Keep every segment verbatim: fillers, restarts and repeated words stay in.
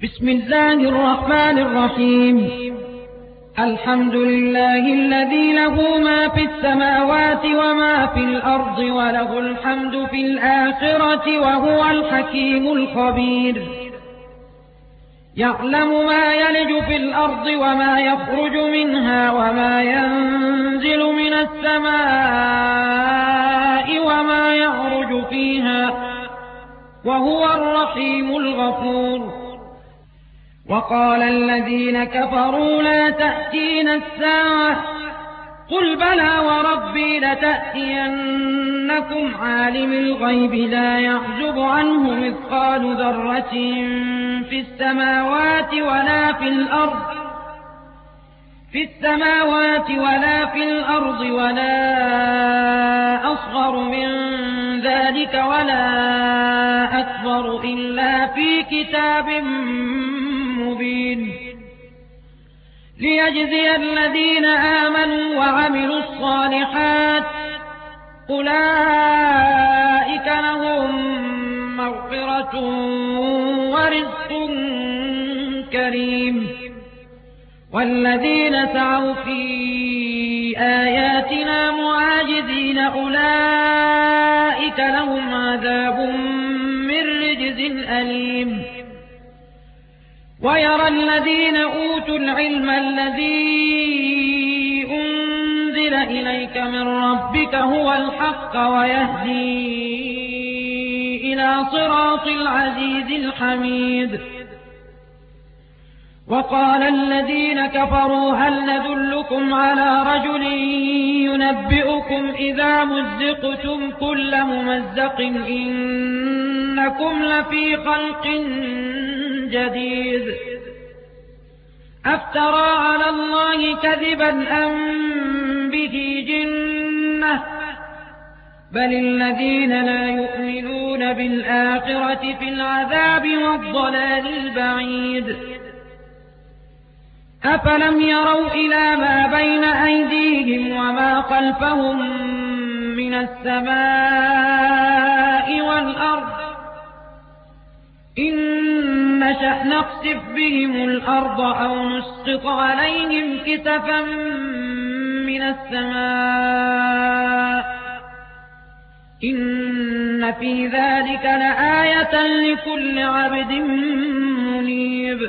بسم الله الرحمن الرحيم. الحمد لله الذي له ما في السماوات وما في الأرض وله الحمد في الآخرة وهو الحكيم الخبير. يعلم ما يلج في الأرض وما يخرج منها وما ينزل من السماء وما يعرج فيها وهو الرحيم الغفور. وقال الذين كفروا لا تأتينا الساعة قل بلى وربي لتأتينكم عالم الغيب لا يعزب عنه مثقال ذرة في السماوات ولا في الأرض في السماوات ولا في الأرض ولا أصغر من ذلك ولا أكبر إلا في كتاب مبين ليجزي الذين آمنوا وعملوا الصالحات أولئك لهم مغفرة ورزق كريم. والذين سعوا في آياتنا معاجزين أولئك لهم عذاب من رجز أليم. ويرى الذين أوتوا العلم الذي أنزل إليك من ربك هو الحق ويهدي إلى صراط العزيز الحميد. وقال الذين كفروا هل ندلكم على رجل ينبئكم إذا مزقتم كل ممزق إنكم لفي خلق جديد أفترى على الله كذبا أم به جنة بل الذين لا يؤمنون بالآخرة في العذاب والضلال البعيد. أفلم يروا إلى ما بين أيديهم وما خلفهم من السماء والأرض إن نشأ نخسف بهم الأرض أو نسقط عليهم كسفا من السماء إن في ذلك لآية لكل عبد منيب.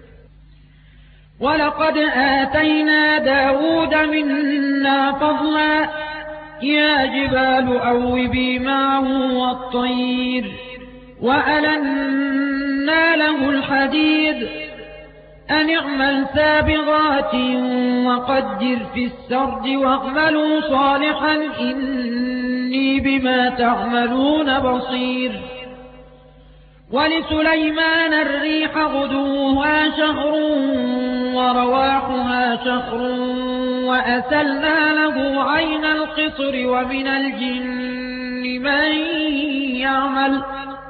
ولقد آتينا داود منا فضلا يا جبال أوبي معه والطير وألنا له الحديد أن اعمل سابغات وقدر في السرد واعملوا صالحا إني بما تعملون بصير. ولسليمان الريح غدوها شهر ورواحها شهر وأسلنا له عين القطر ومن الجن من يعمل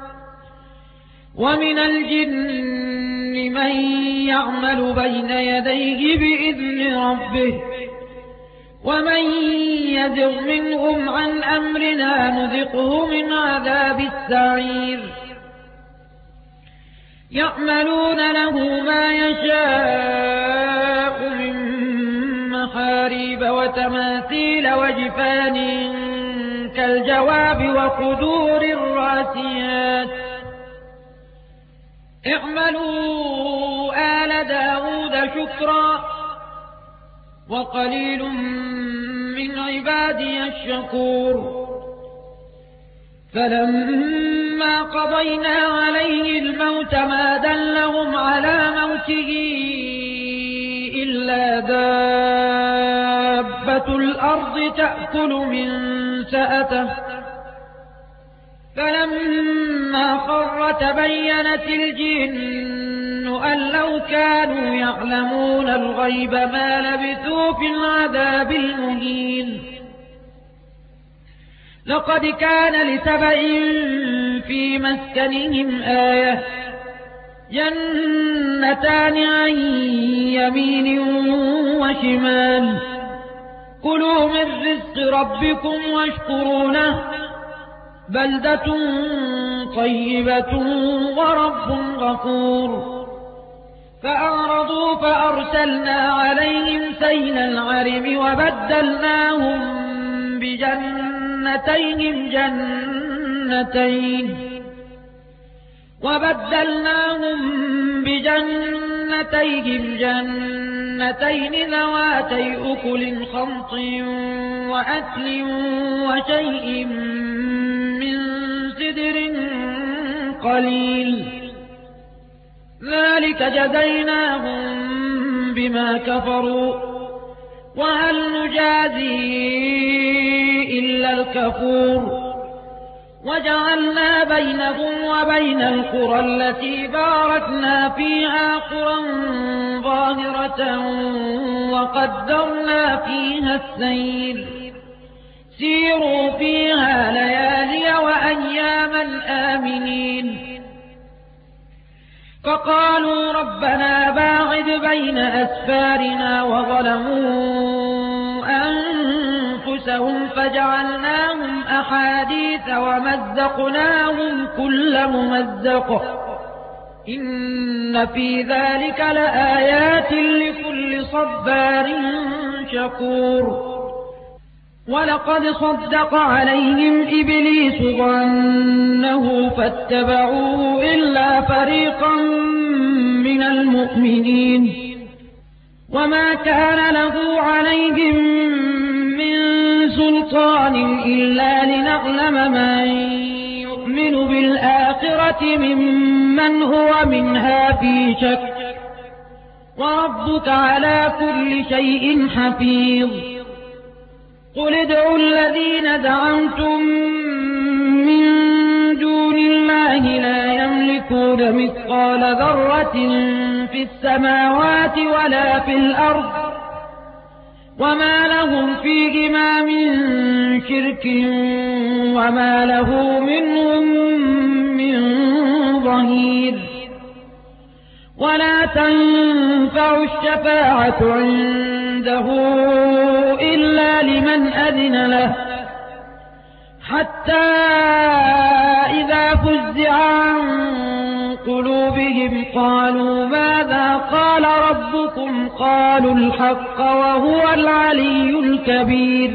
ومن الجن من يعمل بين يديه بإذن ربه ومن يزغ منهم عن أمرنا نذقه من عذاب السعير. يعملون له ما يشاء من محاريب وتماثيل وجفان كالجواب وقدور الراسيات اعملوا آل داود شكرا وقليل من عبادي الشكور. فلما قضينا عليه الموت ما دلهم على موته إلا دابة الأرض تأكل من سأته فلما خر تبينت الجن أن لو كانوا يعلمون الغيب ما لبثوا في العذاب المهين. لقد كان لسبإ في مسكنهم آية جنتان عن يمين وشمال كلوا من رزق ربكم واشكروا له بلدة طيبة ورب غفور. فأعرضوا فأرسلنا عليهم سيل العرم وبدلناهم بجنتين جنتين وبدلناهم بجنتين جنتين ذواتي أكل خمط وأكل وشيء من سدر قليل ذلك جزيناهم بما كفروا وهل نجازي إلا الكفور وجعلنا بينهم وبين القرى التي باركنا فيها قرى ظاهرة وقدرنا فيها السير سيروا فيها ليالي وأياما آمنين فقالوا ربنا باعد بين أسفارنا وظلموا أنفسهم فجعلناهم أحاديث ومزقناهم كل ممزق إن في ذلك لآيات لكل صبار شكور ولقد صدق عليهم إبليس ظنه فاتبعوه إلا فريقا من المؤمنين وما كان له عليهم من سلطان إلا لنعلم من يؤمن بالآخرة ممن هو منها في شك وربك على كل شيء حفيظ قل ادعوا الذين زعمتم من دون الله لا يملكون مثقال ذرة في السماوات ولا في الأرض وما لهم فيهما من شرك وما له منهم من ظهير ولا تنفع الشفاعة عنده إلا لمن أذن له حتى إذا فزع عن قلوبهم قالوا ماذا قال ربكم قالوا الحق وهو العلي الكبير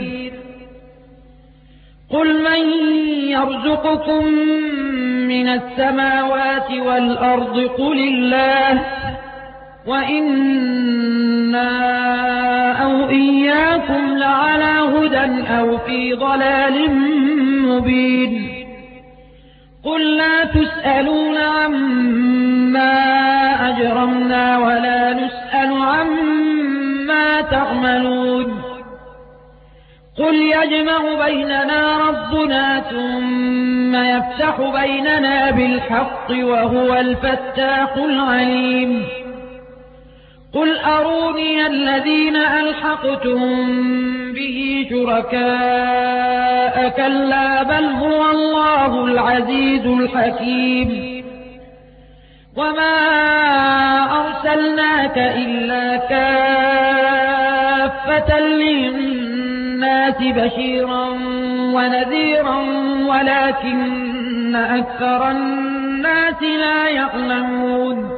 قل من يرزقكم من السماوات والأرض قل الله وإنا أو إياكم لعلى هدى أو في ضلال مبين قل لا تسألون عما أجرمنا ولا نسأل عما تعملون قل يجمع بيننا ربنا ثم يفتح بيننا بالحق وهو الفتاح العليم قل أروني الذين ألحقتم به شركاء كلا بل هو الله العزيز الحكيم وما أرسلناك إلا كافة للناس بشيرا ونذيرا ولكن أكثر الناس لا يعلمون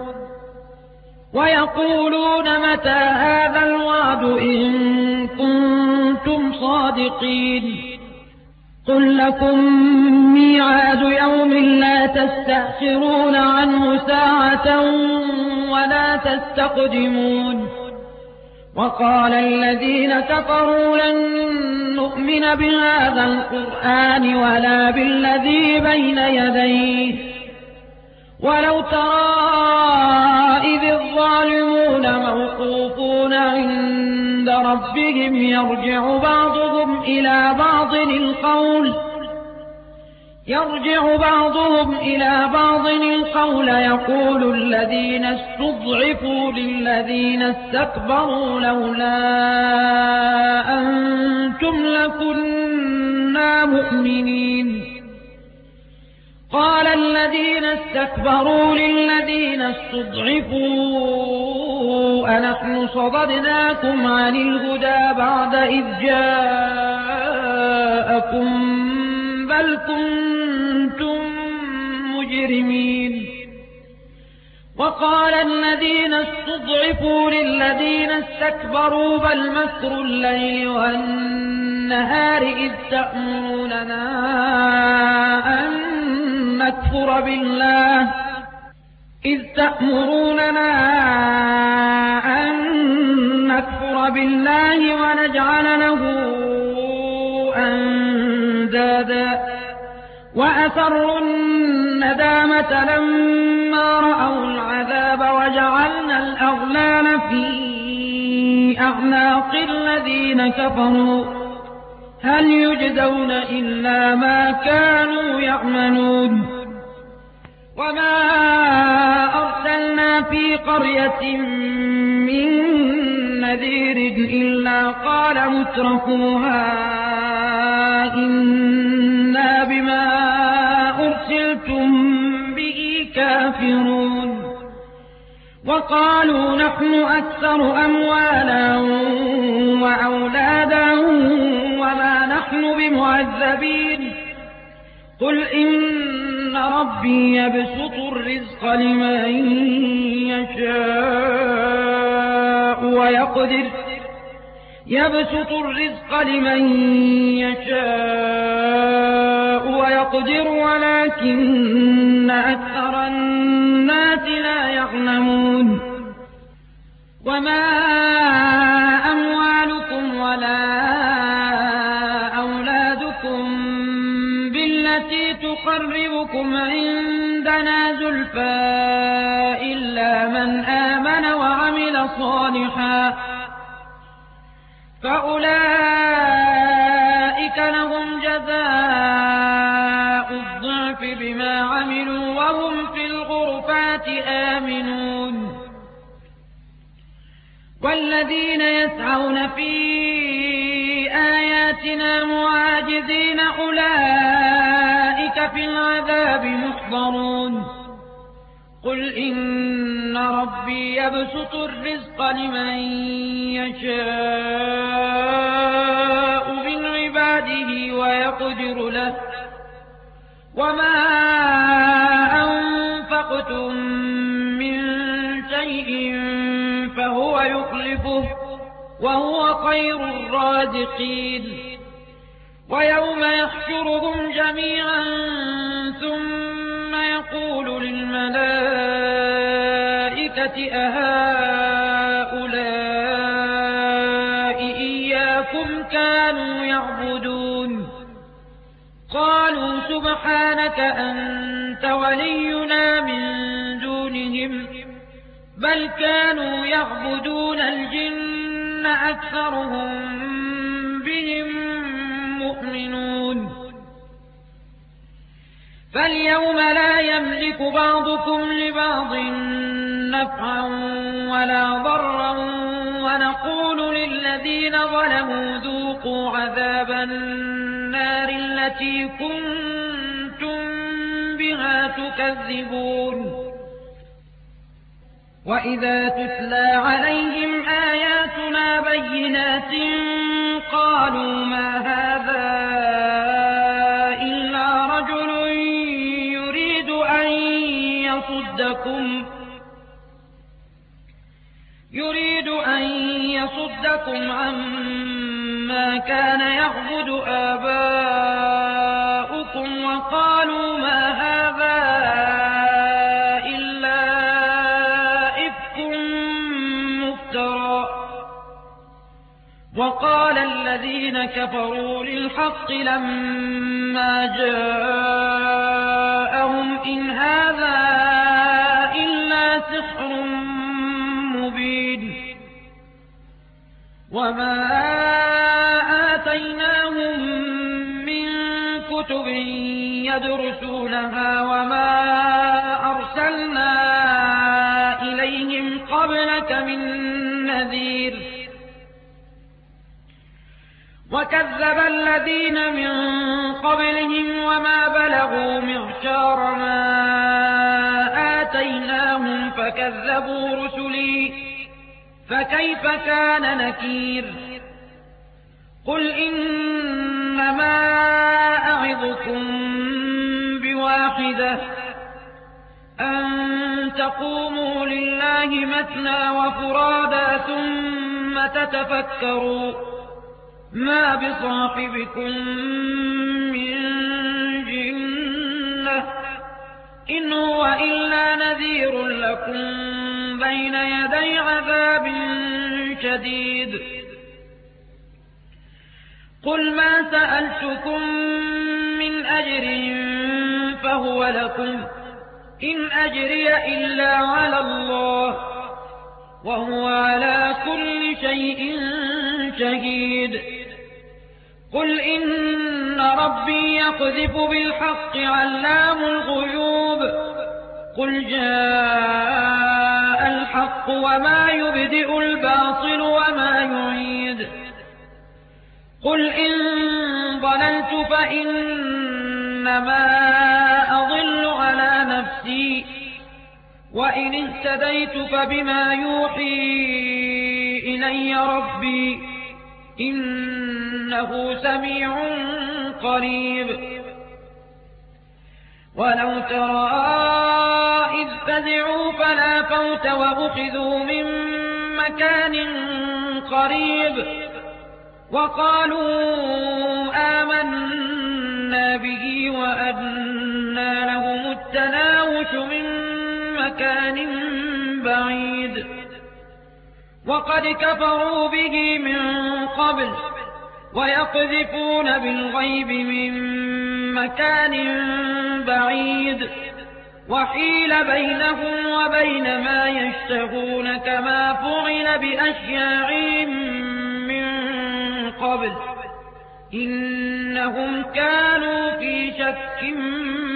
ويقولون متى هذا الوعد إن كنتم صادقين قل لكم ميعاد يوم لا تستأخرون عنه ساعة ولا تستقدمون وقال الذين كفروا لن نؤمن بهذا القرآن ولا بالذي بين يديه ولو ترى إذ الظالمون موقوفون عند ربهم يرجع بعضهم إلى بعض القول يرجع بعضهم إلى بعض القول يقول الذين استضعفوا للذين استكبروا لولا أنتم لكنا مؤمنين قال الذين استكبروا للذين استضعفوا أنحن صددناكم عن الهدى بعد إذ جاءكم بل كنتم مجرمين وقال الذين استضعفوا للذين استكبروا بل مكر الليل والنهار إذ تأمروننا أن نكفر بالله إذ تأمروننا أن نكفر بالله ونجعل له أندادا وأسروا الندامة لما رأوا العذاب وجعلنا الأغلال في أعناق الذين كفروا هل يجزون إلا ما كانوا يعملون وما أرسلنا في قرية من نذير إلا قال مترفوها إنا بما أرسلتم به كافرون وقالوا نحن أكثر أموالا وأولادا وما نحن بمعذبين قل إن ربي يبسط الرزق لمن يشاء ويقدر يبسط الرزق لمن يشاء ويقدر ولكن أكثر الناس لا يعلمون وما أموالكم ولا أولادكم بالتي تقربكم عندنا زلفى إلا من آمن وعمل صالحا فأولئك لهم جزاء الضعف بما عملوا وهم في الغرفات آمنون والذين يسعون في آياتنا معاجزين أولئك في العذاب محضرون قل إن ربي يبسط الرزق لمن يشاء من عباده ويقدر له وما أنفقتم من شيء فهو يخلفه وهو خير الرازقين ويوم يحشرهم جميعا ثم يقول للملائكة أهؤلاء إياكم كانوا يعبدون قالوا سبحانك أنت ولينا من دونهم بل كانوا يعبدون الجن أكثرهم بهم مؤمنون فاليوم لا يملك بعضكم لبعض نفعا ولا ضرا ونقول للذين ظلموا ذوقوا عذاب النار التي كنتم بها تكذبون وإذا تتلى عليهم آياتنا بينات قالوا ما هذا إلا رجل يريد أن يصدكم يريد أن يصدكم عما كان يعبد آباؤكم وقالوا ما هذا إلا إفك مفترى وقال الذين كفروا للحق لما جاءهم إن هذا إلا سحر مبين وما آتيناهم من كتب يدرسونها وما أرسلنا إليهم قبلك من نذير وكذب الذين من قبلهم وما بلغوا معشار ما آتيناهم فكذبوا رسلي فكيف كان نكير قل إنما أعظكم بواحدة أن تقوموا لله مثنى وفرادا ثم تتفكروا ما بصاحبكم من جنة إن هو إلا نذير لكم بين يدي عذاب شديد قل ما سألتكم من أجر فهو لكم إن أجري إلا على الله وهو على كل شيء شهيد قل إن ربي يقذف بالحق علام الغيوب قل جاء الحق وما يبدئ الباطل وما يعيد قل إن ضللت فإنما أضل على نفسي وإن اهتديت فبما يوحي إلي ربي إنه سميع قريب ولو ترى إذ فزعوا فلا فوت وأخذوا من مكان قريب وقالوا آمنا به وأنى لهم التناوش من مكان بعيد وقد كفروا به من قبل ويقذفون بالغيب من مكان بعيد وحيل بينهم وبين ما يشتهون كما فعل بأشياعهم من قبل إنهم كانوا في شك